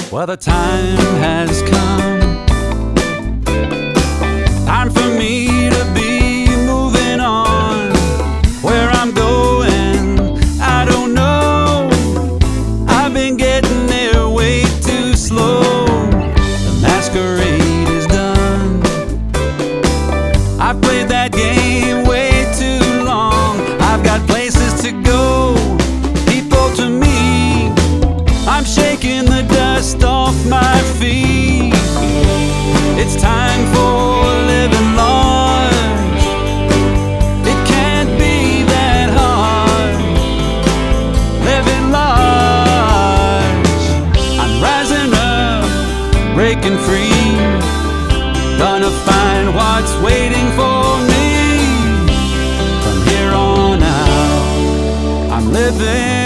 Well, the time has come. Time for me to be moving on. Where I'm going, I don't know. I've been getting there way too slow. The masquerade is done. I've played that game way too long. I've got places to go, people to meet. I'm shaking the dust off my feet. It's time for living large. It can't be that hard. Living large. I'm rising up, breaking free. Gonna find what's waiting for me. From here on out, I'm living